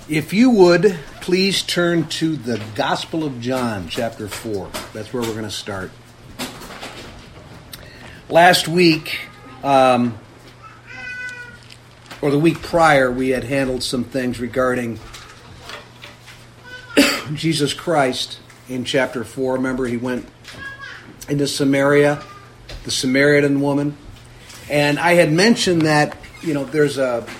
If you would, please turn to the Gospel of John, chapter 4. That's where we're going to start. Last week, or the week prior, we had handled some things regarding Jesus Christ in chapter 4. Remember, he went into Samaria, the Samaritan woman. And I had mentioned that, there's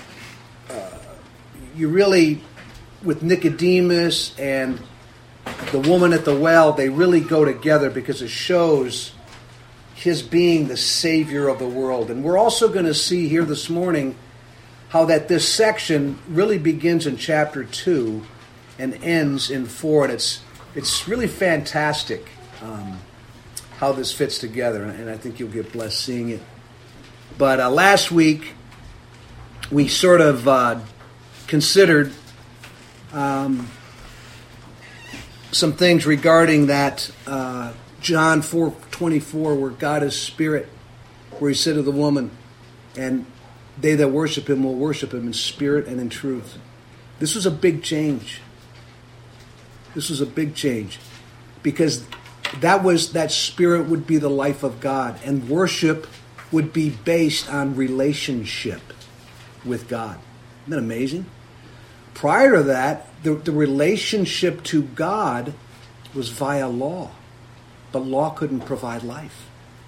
you really, with Nicodemus and the woman at the well, they really go together because it shows his being the Savior of the world. And we're also going to see here this morning how that this section really begins in chapter 2 and ends in 4. And it's really fantastic how this fits together. And I think you'll get blessed seeing it. But last week, we sort of considered some things regarding that John 4:24, where God is spirit, where he said to the woman, and they that worship him will worship him in spirit and in truth. This was a big change. This was a big change because that spirit would be the life of God, and worship would be based on relationship with God. Isn't that amazing? Prior to that, the relationship to God was via law. But law couldn't provide life.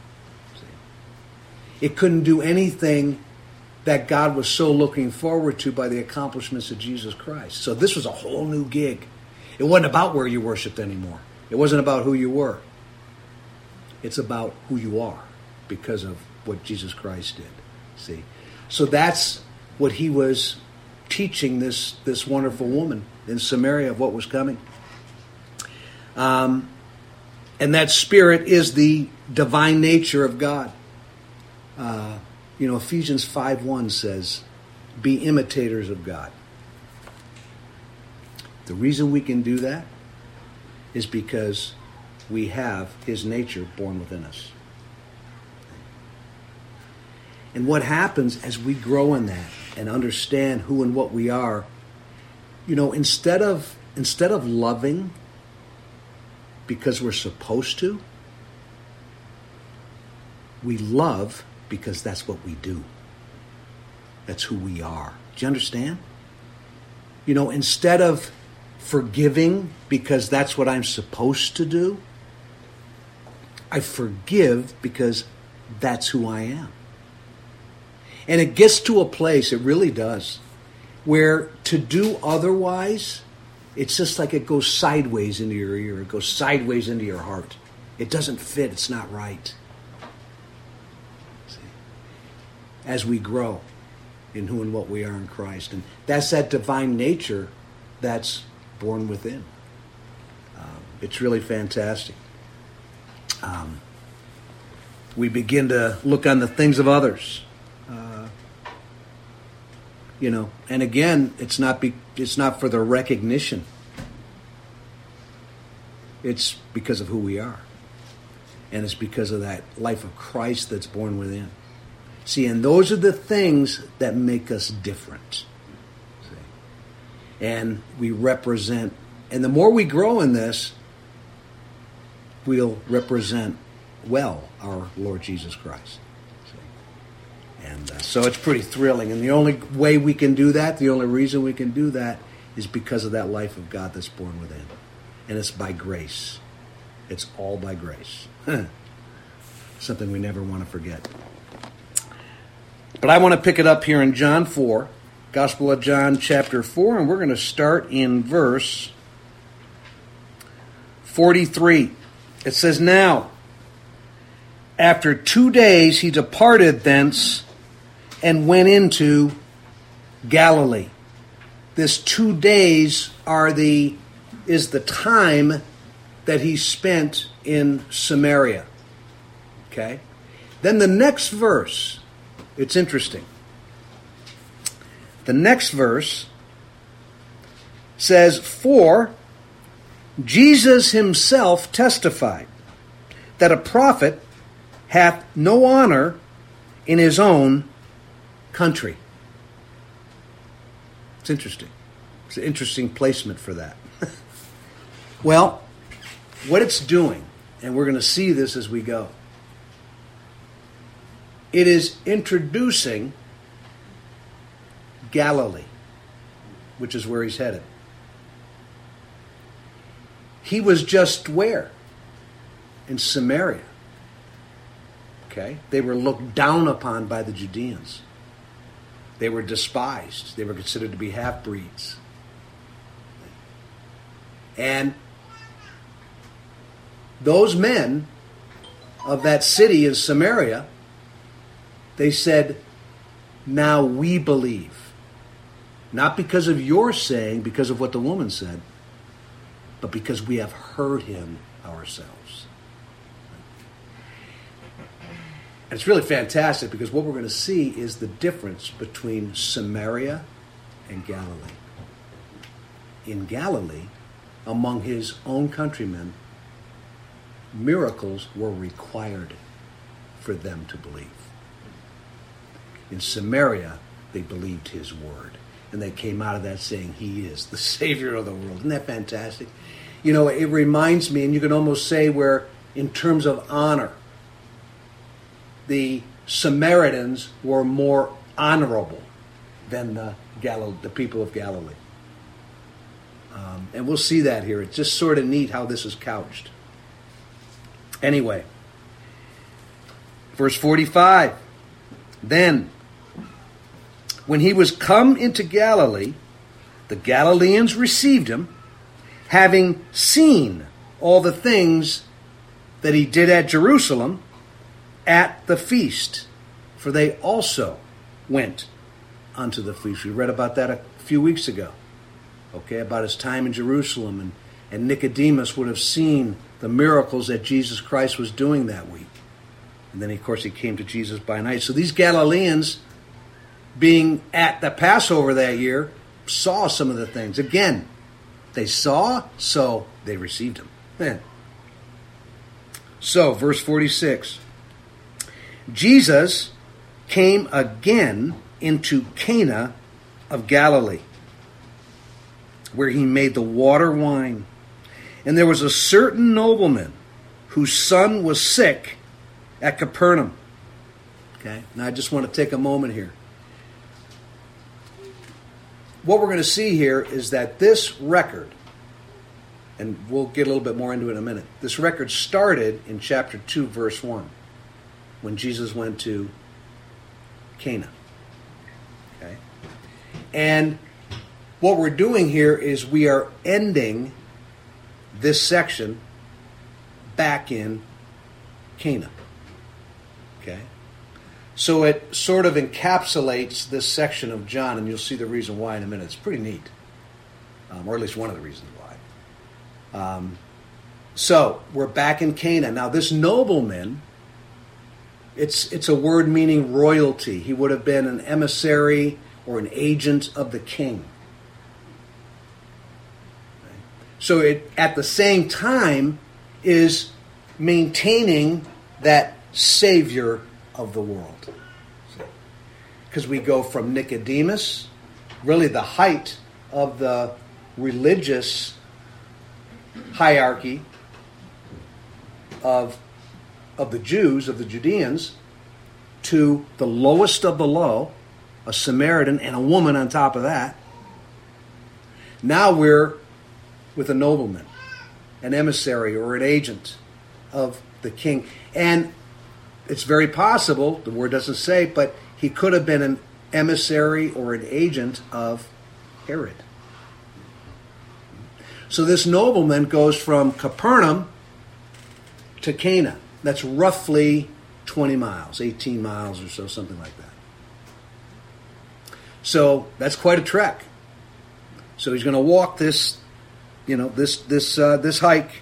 It couldn't do anything that God was so looking forward to by the accomplishments of Jesus Christ. So this was a whole new gig. It wasn't about where you worshiped anymore. It wasn't about who you were. It's about who you are because of what Jesus Christ did. See? So that's what he was teaching this wonderful woman in Samaria of what was coming. And that spirit is the divine nature of God. Ephesians 5:1 says, be imitators of God. The reason we can do that is because we have his nature born within us. And what happens as we grow in that and understand who and what we are, instead of loving because we're supposed to, we love because that's what we do. That's who we are. Do you understand? Instead of forgiving because that's what I'm supposed to do, I forgive because that's who I am. And it gets to a place, it really does, where to do otherwise, it's just like it goes sideways into your ear. It goes sideways into your heart. It doesn't fit. It's not right. See? As we grow in who and what we are in Christ. And that's that divine nature that's born within. It's really fantastic. We begin to look on the things of others. And again, it's not for the recognition. It's because of who we are. And it's because of that life of Christ that's born within. See, and those are the things that make us different. See? And we represent, and the more we grow in this, we'll represent well our Lord Jesus Christ. And so it's pretty thrilling. And the only way we can do that, the only reason we can do that is because of that life of God that's born within. And it's by grace. It's all by grace. Something we never want to forget. But I want to pick it up here in John 4, Gospel of John chapter 4, and we're going to start in verse 43. It says, now, after 2 days he departed thence and went into Galilee. This 2 days is the time that he spent in Samaria. Okay? Then the next verse, it's interesting. The next verse says, for Jesus himself testified that a prophet hath no honor in his own country. It's interesting. It's an interesting placement for that. Well, what it's doing, and we're going to see this as we go, it is introducing Galilee, which is where he's headed. He was just where? In Samaria. Okay? They were looked down upon by the Judeans. They were despised. They were considered to be half-breeds. And those men of that city in Samaria, they said, now we believe. Not because of your saying, because of what the woman said, but because we have heard him ourselves. And it's really fantastic because what we're going to see is the difference between Samaria and Galilee. In Galilee, among his own countrymen, miracles were required for them to believe. In Samaria, they believed his word. And they came out of that saying, he is the Savior of the world. Isn't that fantastic? You know, it reminds me, and you can almost say where, in terms of honor, the Samaritans were more honorable than the people of Galilee. And we'll see that here. It's just sort of neat how this is couched. Anyway, verse 45. Then, when he was come into Galilee, the Galileans received him, having seen all the things that he did at Jerusalem at the feast. For they also went unto the feast. We read about that a few weeks ago. Okay, about his time in Jerusalem. And Nicodemus would have seen the miracles that Jesus Christ was doing that week. And then, of course, he came to Jesus by night. So these Galileans, being at the Passover that year, saw some of the things. Again, they saw, so they received him. Man. So, verse 46. Jesus came again into Cana of Galilee, where he made the water wine. And there was a certain nobleman whose son was sick at Capernaum. Okay, now I just want to take a moment here. What we're going to see here is that this record, and we'll get a little bit more into it in a minute, this record started in chapter 2, verse 1, when Jesus went to Cana. Okay? And what we're doing here is we are ending this section back in Cana. Okay? So it sort of encapsulates this section of John, and you'll see the reason why in a minute. It's pretty neat, or at least one of the reasons why. So we're back in Cana. Now this nobleman, it's a word meaning royalty. He would have been an emissary or an agent of the king. So it, at the same time, is maintaining that Savior of the world. Because we go from Nicodemus, really the height of the religious hierarchy of the Jews, of the Judeans, to the lowest of the low, a Samaritan and a woman on top of that. Now we're with a nobleman, an emissary or an agent of the king. And it's very possible, the word doesn't say, but he could have been an emissary or an agent of Herod. So this nobleman goes from Capernaum to Cana. That's roughly 20 miles, 18 miles or so, something like that. So that's quite a trek. So he's going to walk this, this hike.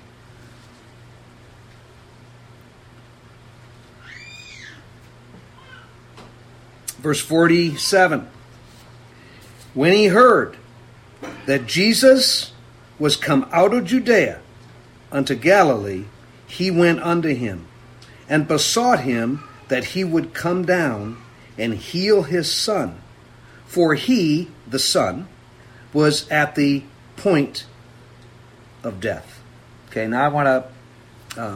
Verse 47. When he heard that Jesus was come out of Judea unto Galilee, he went unto him, and besought him that he would come down and heal his son. For he, the son, was at the point of death. Okay, now I want to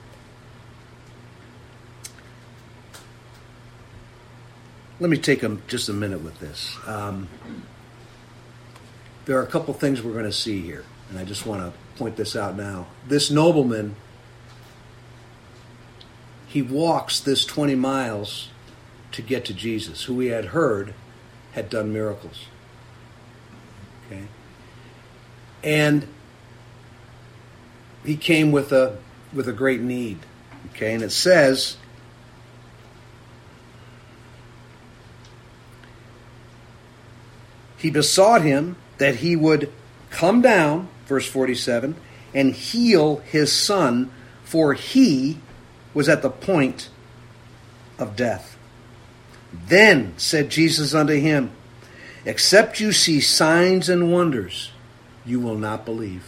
let me take just a minute with this. There are a couple things we're going to see here, and I just want to point this out now. This nobleman, he walks this 20 miles to get to Jesus, who he had heard had done miracles. Okay? And he came with a great need. Okay? And it says, he besought him that he would come down, verse 47, and heal his son, for he was at the point of death. Then said Jesus unto him, except you see signs and wonders, you will not believe.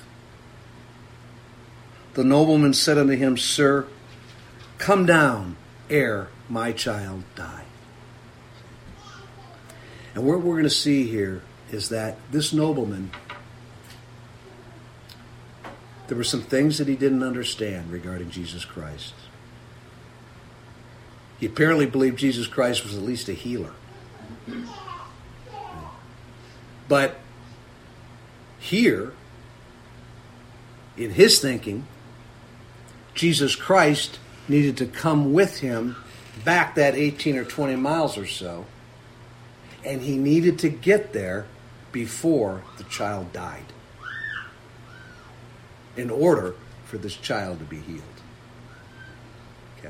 The nobleman said unto him, Sir, come down ere my child die. And what we're going to see here is that this nobleman, there were some things that he didn't understand regarding Jesus Christ. He apparently believed Jesus Christ was at least a healer. But here, in his thinking, Jesus Christ needed to come with him back that 18 or 20 miles or so, and he needed to get there before the child died in order for this child to be healed. Okay?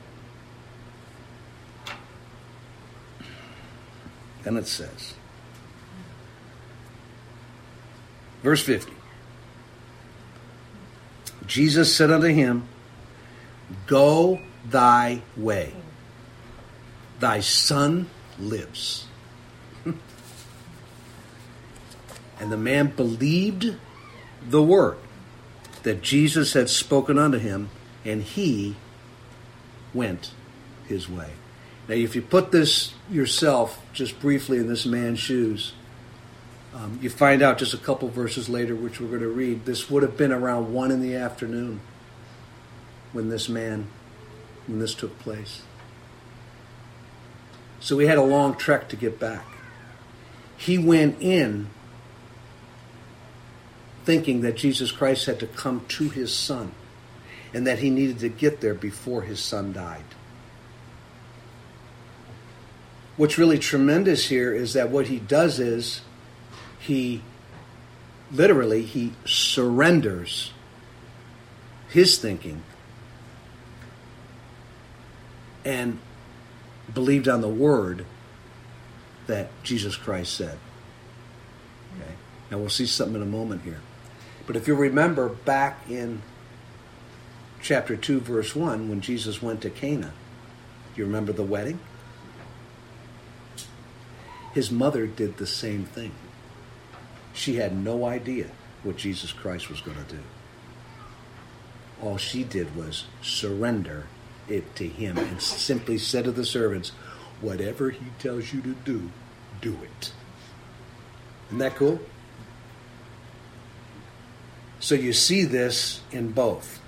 Then it says, verse 50, Jesus said unto him, go thy way. Thy son lives. And the man believed the word that Jesus had spoken unto him, and he went his way. Now, if you put this yourself just briefly in this man's shoes, you find out just a couple verses later, which we're going to read, this would have been around 1 p.m. when this took place. So he had a long trek to get back. He went in thinking that Jesus Christ had to come to his son and that he needed to get there before his son died. What's really tremendous here is that what he does is he surrenders his thinking and believed on the word that Jesus Christ said. Okay? Now we'll see something in a moment here. But if you remember back in chapter 2, verse 1, when Jesus went to Cana, do you remember the wedding? His mother did the same thing. She had no idea what Jesus Christ was going to do. All she did was surrender it to him and simply said to the servants, whatever he tells you to do, do it. Isn't that cool? So you see this in both.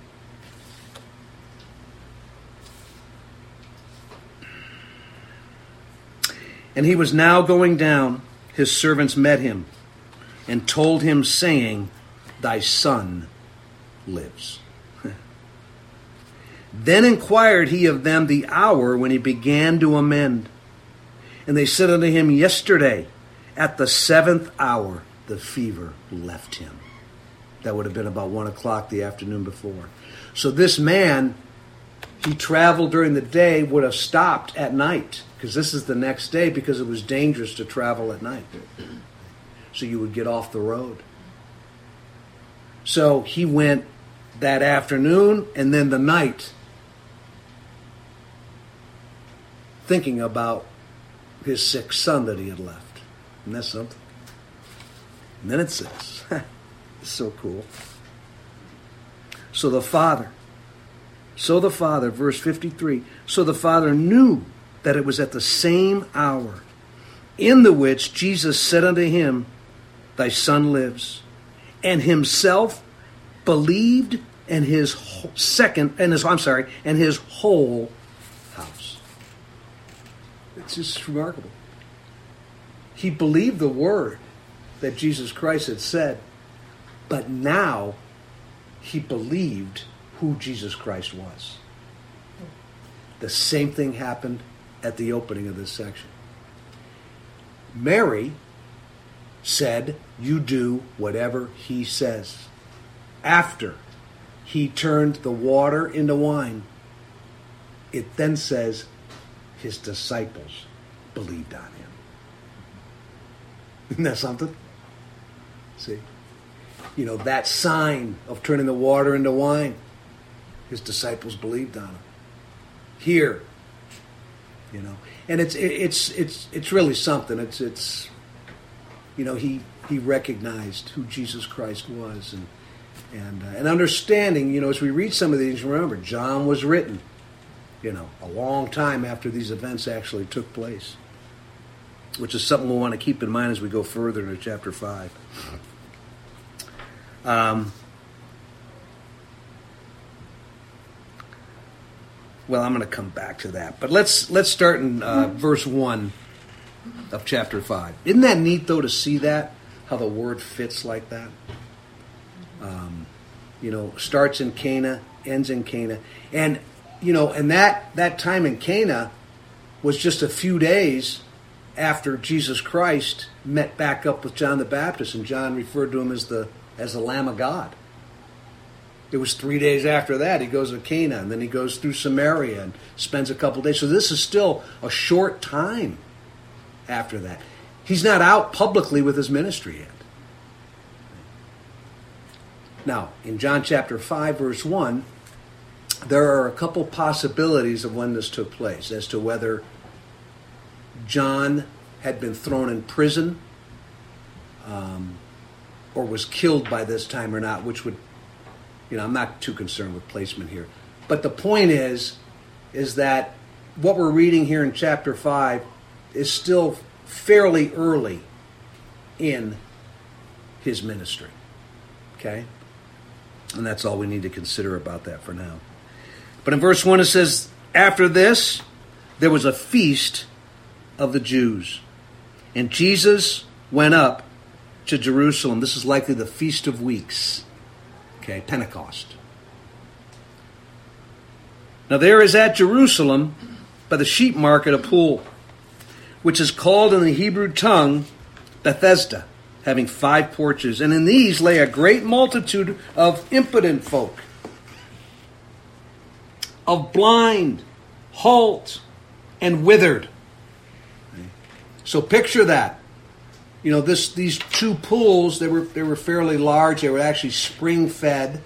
And he was now going down. His servants met him and told him, saying, thy son lives. Then inquired he of them the hour when he began to amend. And they said unto him, yesterday, at the 7th hour, the fever left him. That would have been about 1 o'clock the afternoon before. So this man, he traveled during the day, would have stopped at night, because this is the next day, because it was dangerous to travel at night. So you would get off the road. So he went that afternoon and then the night, thinking about his sick son that he had left. And that's something. And then it says, it's so cool. So the father, verse 53, so the father knew that it was at the same hour in the which Jesus said unto him, thy son lives. And himself believed, and his whole house. It's just remarkable. He believed the word that Jesus Christ had said, but now he believed who Jesus Christ was. The same thing happened at the opening of this section. Mary said, you do whatever he says. After he turned the water into wine, it then says his disciples believed on him. Isn't that something? See? You know, that sign of turning the water into wine, his disciples believed on him. Here, you know, and it's really something. It's you know, he recognized who Jesus Christ was, and understanding, you know, as we read some of these, remember, John was written, you know, a long time after these events actually took place, which is something we'll want to keep in mind as we go further into chapter 5. Well, I'm going to come back to that. But let's start in verse 1 of chapter 5. Isn't that neat, though, to see that? How the word fits like that? You know, starts in Cana, ends in Cana. And, you know, and that time in Cana was just a few days after Jesus Christ met back up with John the Baptist. And John referred to him as the Lamb of God. It was 3 days after that he goes to Cana, and then he goes through Samaria and spends a couple days. So this is still a short time after that. He's not out publicly with his ministry yet. Now, in John chapter 5, verse 1, there are a couple possibilities of when this took place, as to whether John had been thrown in prison or was killed by this time or not, which would, you know, I'm not too concerned with placement here. But the point is that what we're reading here in chapter 5 is still fairly early in his ministry. Okay? And that's all we need to consider about that for now. But in verse 1 it says, after this, there was a feast of the Jews. And Jesus went up to Jerusalem. This is likely the Feast of Weeks. Okay, Pentecost. Now there is at Jerusalem, by the sheep market, a pool, which is called in the Hebrew tongue Bethesda, having 5 porches. And in these lay a great multitude of impotent folk, of blind, halt, and withered. So picture that. You know, these 2 pools, they were fairly large. They were actually spring-fed.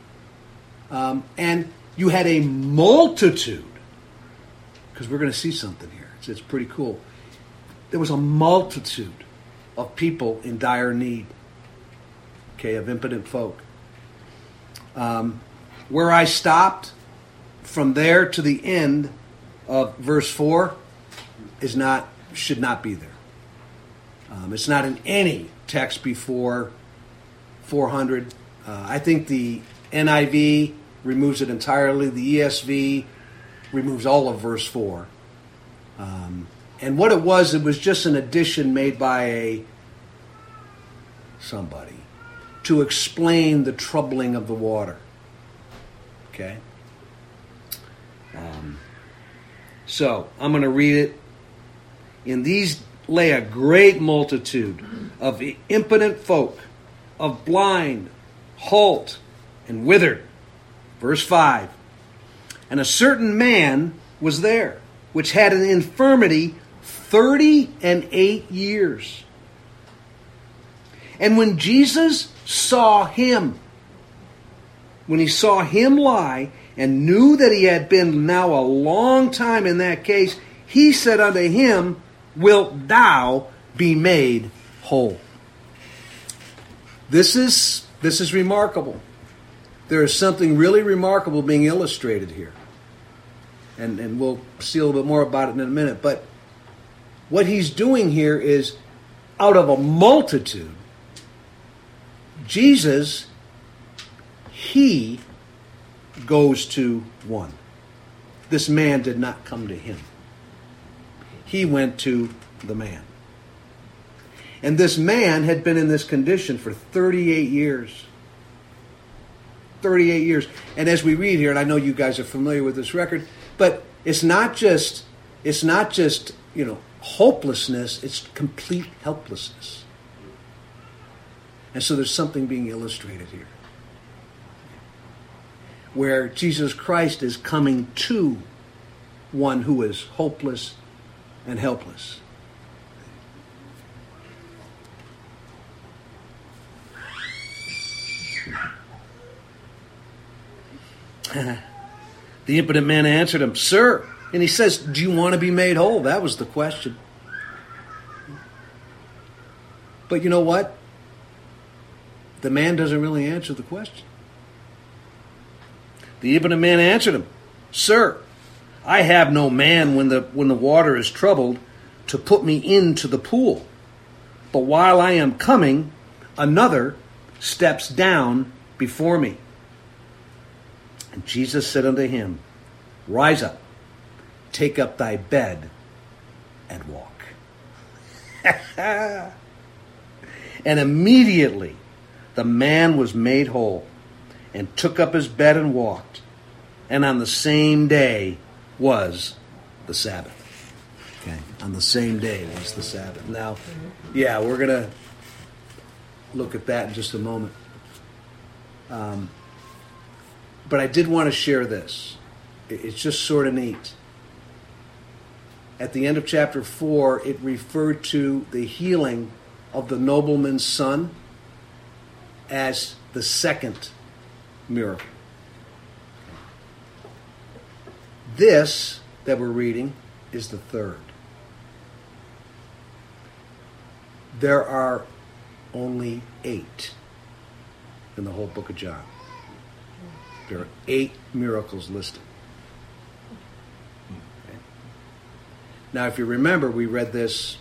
And you had a multitude, because we're going to see something here. It's pretty cool. There was a multitude of people in dire need, okay, of impotent folk. Where I stopped, from there to the end of verse 4, should not be there. It's not in any text before 400. I think the NIV removes it entirely. The ESV removes all of verse 4. And what it was just an addition made by somebody to explain the troubling of the water. Okay? So, I'm going to read it. In these lay a great multitude of impotent folk, of blind, halt, and withered. Verse 5. And a certain man was there, which had an infirmity 38 years. And when Jesus saw him, when he saw him lie, and knew that he had been now a long time in that case, he said unto him, wilt thou be made whole? This is remarkable. There is something really remarkable being illustrated here. And we'll see a little bit more about it in a minute. But what he's doing here is, out of a multitude, Jesus, he goes to one. This man did not come to him. He went to the man. And this man had been in this condition for 38 years. 38 years. And as we read here, and I know you guys are familiar with this record, but it's not just hopelessness, it's complete helplessness. And so there's something being illustrated here, where Jesus Christ is coming to one who is hopeless and helpless. The impotent man answered him, "Sir," and he says, "Do you want to be made whole?" That was the question. But you know what? The man doesn't really answer the question. The impotent man answered him, "Sir, I have no man when the water is troubled to put me into the pool. But while I am coming, another steps down before me." And Jesus said unto him, "Rise up, take up thy bed, and walk." And immediately the man was made whole, and took up his bed and walked. And on the same day was the Sabbath. Okay, on the same day was the Sabbath. Now, we're going to look at that in just a moment. But I did want to share this. It's just sort of neat. At the end of chapter 4, it referred to the healing of the nobleman's son as the second miracle. This that we're reading is the third. There are only 8 in the whole book of John. There are 8 miracles listed. Okay. Now, if you remember, we read this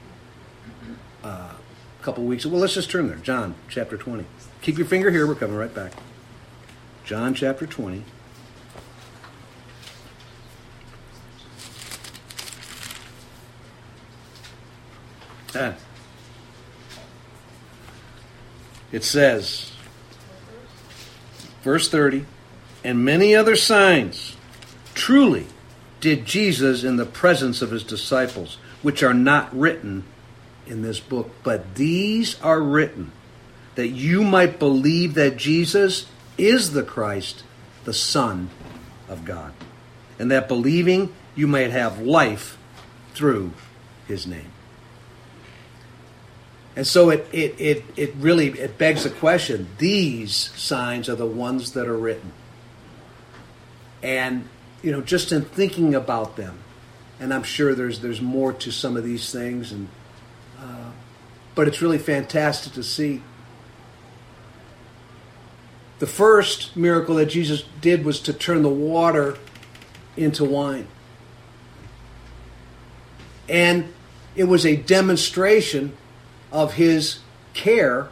a couple weeks ago. Well, let's just turn there. John chapter 20. Keep your finger here. We're coming right back. John chapter 20. It says, verse 30, "And many other signs truly did Jesus in the presence of his disciples, which are not written in this book. But these are written, that you might believe that Jesus is the Christ, the Son of God, and that believing you might have life through his name." And so it really begs the question, these signs are the ones that are written. And, just in thinking about them, and I'm sure there's more to some of these things, but it's really fantastic to see. The first miracle that Jesus did was to turn the water into wine. And it was a demonstration of his care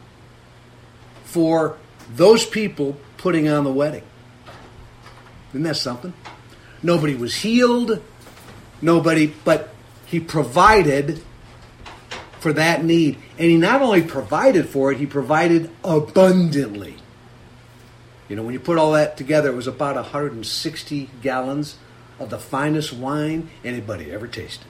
for those people putting on the wedding. Isn't that something? Nobody was healed, but he provided for that need. And he not only provided for it, he provided abundantly. When you put all that together, it was about 160 gallons of the finest wine anybody ever tasted.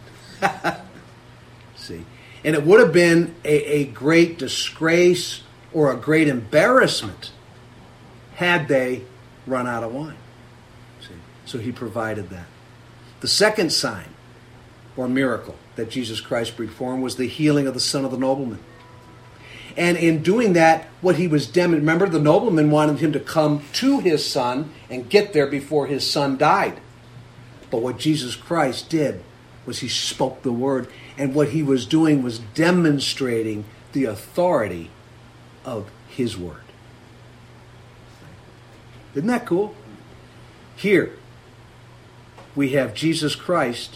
See? And it would have been a great disgrace or a great embarrassment had they run out of wine. See? So he provided that. The second sign or miracle that Jesus Christ performed was the healing of the son of the nobleman. And in doing that, what he was remember, the nobleman wanted him to come to his son and get there before his son died. But what Jesus Christ did was he spoke the word, and what he was doing was demonstrating the authority of his word. Isn't that cool? Here, we have Jesus Christ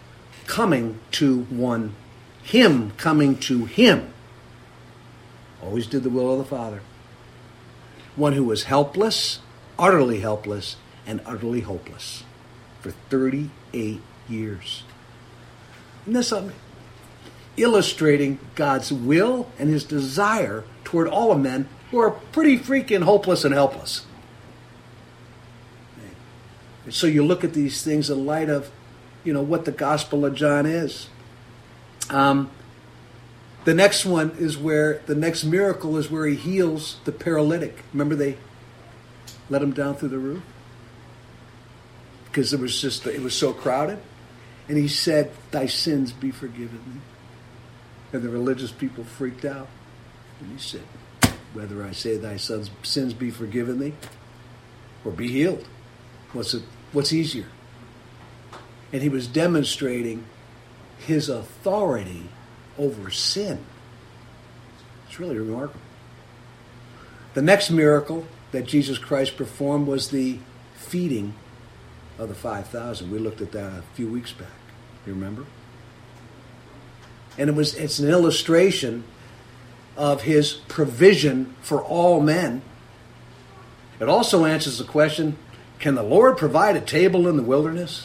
coming to one, him coming to him. always did the will of the Father. One who was helpless, utterly helpless, and utterly hopeless for 38 years. Isn't that something? Illustrating God's will and his desire toward all of men who are pretty freaking hopeless and helpless. So you look at these things in light of, what the Gospel of John is. The next one is the next miracle is where he heals the paralytic. Remember they let him down through the roof? Because it was so crowded. And he said, "Thy sins be forgiven thee." And the religious people freaked out. And he said, "Whether I say thy sins be forgiven thee or be healed, what's easier?" And he was demonstrating his authority over sin. It's really remarkable. The next miracle that Jesus Christ performed was the feeding of the 5,000. We looked at that a few weeks back. You remember? And it's an illustration of his provision for all men. It also answers the question, can the Lord provide a table in the wilderness?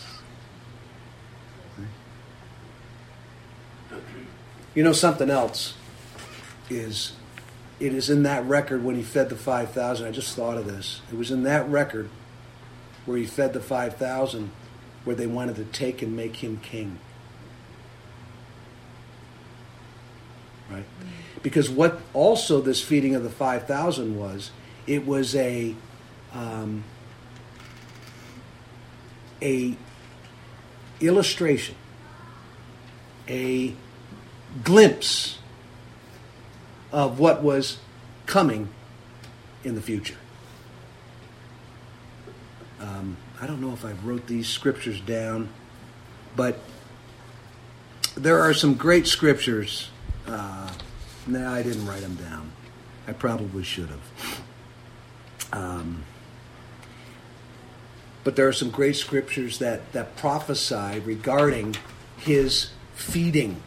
Something else is, it is in that record when he fed the 5,000. I just thought of this. It was in that record where he fed the 5,000 where they wanted to take and make him king. Right? Because what also this feeding of the 5,000 was, it was a illustration, a glimpse of what was coming in the future. I don't know if I wrote these scriptures down, but there are some great scriptures. No, I didn't write them down. I probably should have. But there are some great scriptures that prophesy regarding his feeding.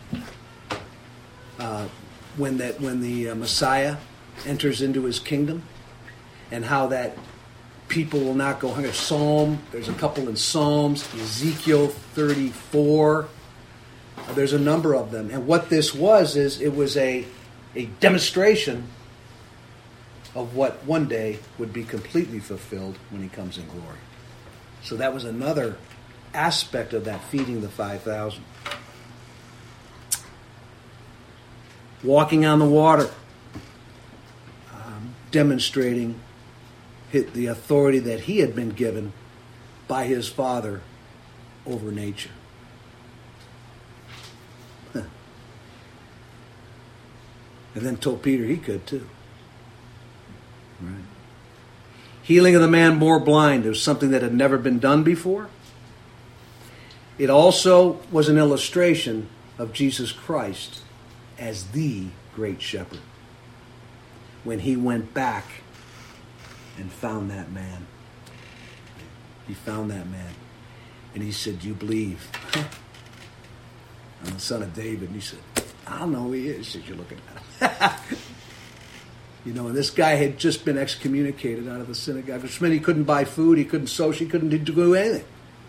When the Messiah enters into his kingdom, and how that people will not go hungry. There's a couple in Psalms, Ezekiel 34. There's a number of them. And what this was is it was a demonstration of what one day would be completely fulfilled when he comes in glory. So that was another aspect of that feeding the 5,000. Walking on the water, demonstrating the authority that he had been given by his Father over nature. And then told Peter he could too. Right. Healing of the man born blind. It was something that had never been done before. It also was an illustration of Jesus Christ as the great shepherd. When he went back and found that man. He found that man. And he said, "Do you believe? I'm the son of David." And he said, "I don't know who he is." He said, "You're looking at him." And this guy had just been excommunicated out of the synagogue, which meant he couldn't buy food, he couldn't social, he couldn't do anything.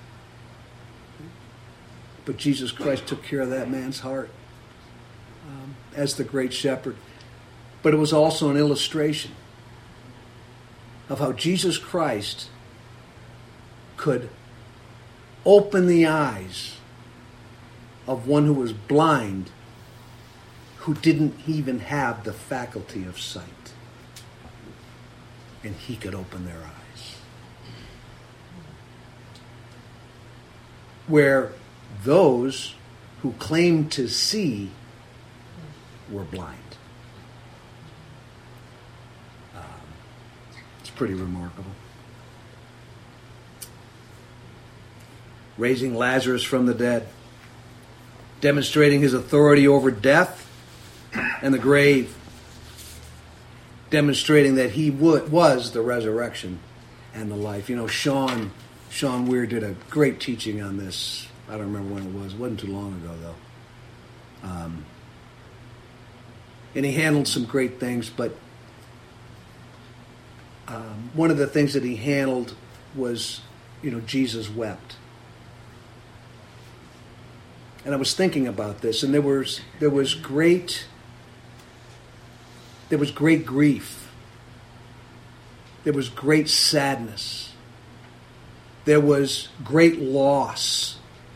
But Jesus Christ took care of that man's heart as the great shepherd. But it was also an illustration of how Jesus Christ could open the eyes of one who was blind, who didn't even have the faculty of sight. And he could open their eyes. Where those who claimed to see were blind. It's pretty remarkable. Raising Lazarus from the dead, demonstrating his authority over death and the grave, demonstrating that he was the resurrection and the life. Sean Weir did a great teaching on this. I don't remember when it was. It wasn't too long ago, though. And he handled some great things, but one of the things that he handled was, Jesus wept. And I was thinking about this, and there was great grief. There was great sadness. There was great loss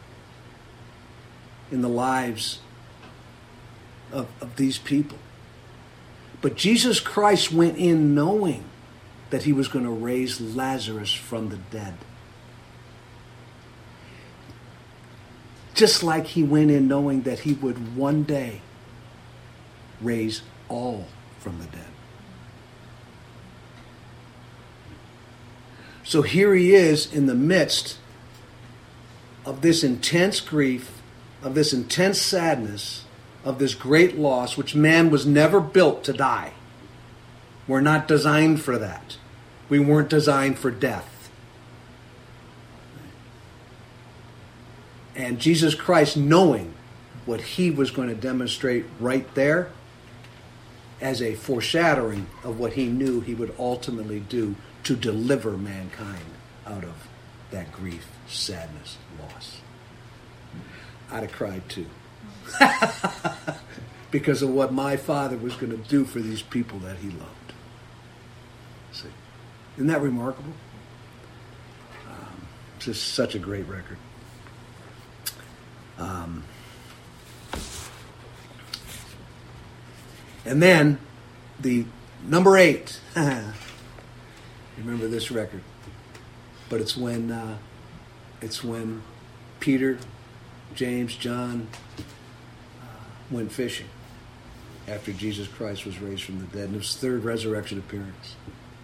in the lives of these people. But Jesus Christ went in knowing that he was going to raise Lazarus from the dead. Just like he went in knowing that he would one day raise all from the dead. So here he is in the midst of this intense grief, of this intense sadness, of this great loss, which man was never built to die. We're not designed for that. We weren't designed for death. And Jesus Christ, knowing what he was going to demonstrate right there as a foreshadowing of what he knew he would ultimately do to deliver mankind out of that grief, sadness, loss. I'd have cried too. Because of what my Father was going to do for these people that he loved. See? Isn't that remarkable? It's just such a great record. And then the number 8. Remember this record. But it's when Peter, James, John went fishing after Jesus Christ was raised from the dead. And it was his third resurrection appearance.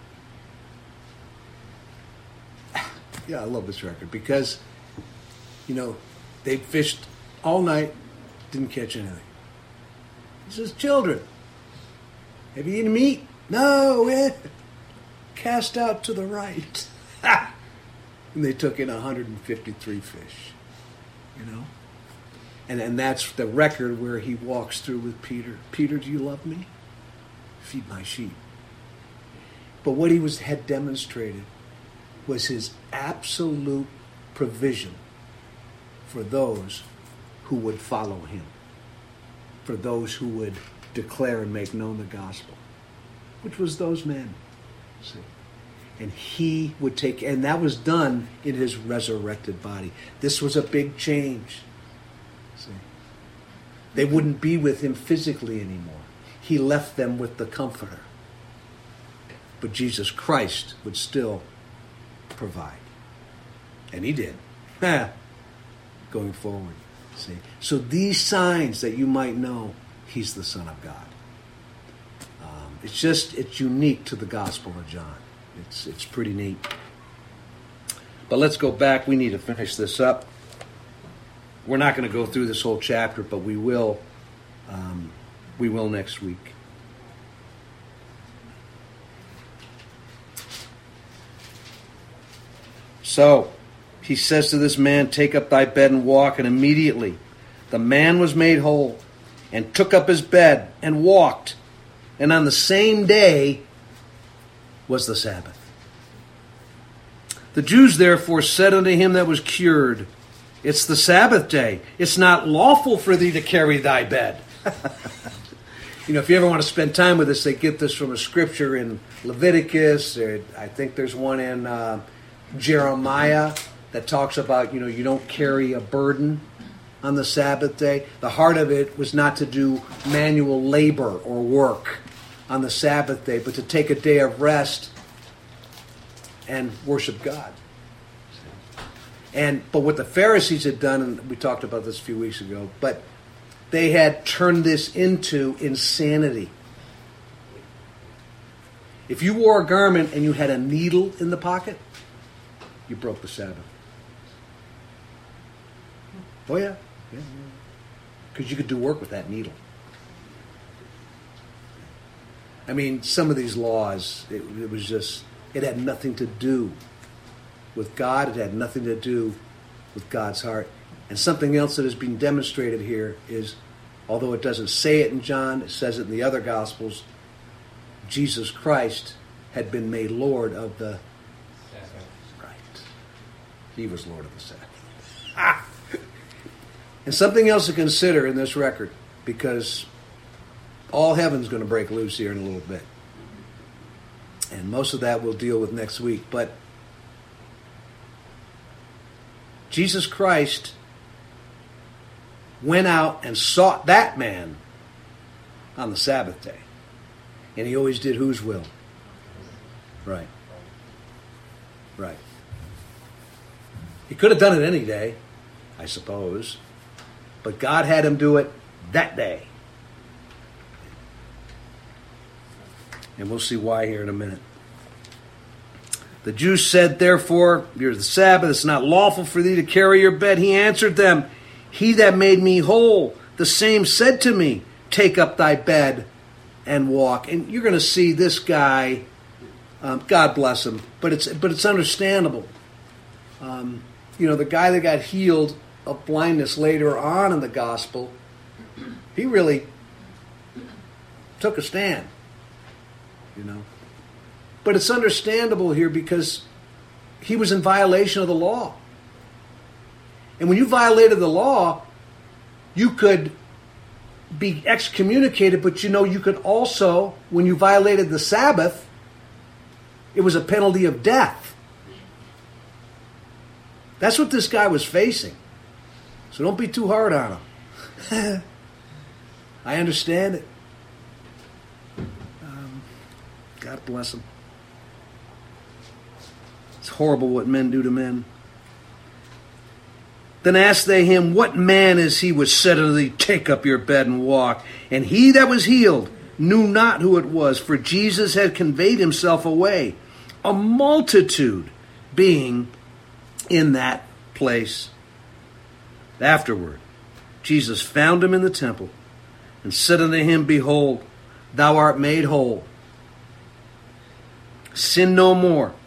Yeah, I love this record because, they fished all night, didn't catch anything. He says, children, have you eaten meat? No, cast out to the right. And they took in 153 fish, And that's the record where he walks through with Peter. Peter, do you love me? Feed my sheep. But what he had demonstrated was his absolute provision for those who would follow him, for those who would declare and make known the gospel, which was those men. See? And he would take, and that was done in his resurrected body. This was a big change. See? They wouldn't be with him physically anymore. He left them with the Comforter. But Jesus Christ would still provide. And he did. Going forward. See? So these signs that you might know, he's the Son of God. It's unique to the Gospel of John. It's pretty neat. But let's go back. We need to finish this up. We're not going to go through this whole chapter, but we will. We will next week. So, he says to this man, take up thy bed and walk. And immediately the man was made whole and took up his bed and walked. And on the same day was the Sabbath. The Jews therefore said unto him that was cured, it's the Sabbath day. It's not lawful for thee to carry thy bed. If you ever want to spend time with this, they get this from a scripture in Leviticus. I think there's one in Jeremiah that talks about, you don't carry a burden on the Sabbath day. The heart of it was not to do manual labor or work on the Sabbath day, but to take a day of rest and worship God. But what the Pharisees had done, and we talked about this a few weeks ago, but they had turned this into insanity. If you wore a garment and you had a needle in the pocket, you broke the Sabbath. Oh yeah. Because you could do work with that needle. I mean, some of these laws, it was just, it had nothing to do with God. It had nothing to do with God's heart. And something else that is being demonstrated here is although it doesn't say it in John, it says it in the other Gospels, Jesus Christ had been made Lord of the Sabbath. Right. He was Lord of the Sabbath. And something else to consider in this record, because all heaven's going to break loose here in a little bit. And most of that we'll deal with next week. But Jesus Christ went out and sought that man on the Sabbath day. And he always did whose will? Right. Right. He could have done it any day, I suppose. But God had him do it that day. And we'll see why here in a minute. The Jews said, therefore, here's the Sabbath, it's not lawful for thee to carry your bed. He answered them, he that made me whole, the same said to me, take up thy bed and walk. And you're going to see this guy, God bless him, but it's understandable. The guy that got healed of blindness later on in the gospel, he really took a stand, But it's understandable here because he was in violation of the law. And when you violated the law, you could be excommunicated, but you could also, when you violated the Sabbath, it was a penalty of death. That's what this guy was facing. So don't be too hard on him. I understand it. God bless him. It's horrible what men do to men. Then asked they him, what man is he which said unto thee, take up your bed and walk? And he that was healed knew not who it was, for Jesus had conveyed himself away, a multitude being in that place. Afterward, Jesus found him in the temple, and said unto him, behold, thou art made whole. Sin no more,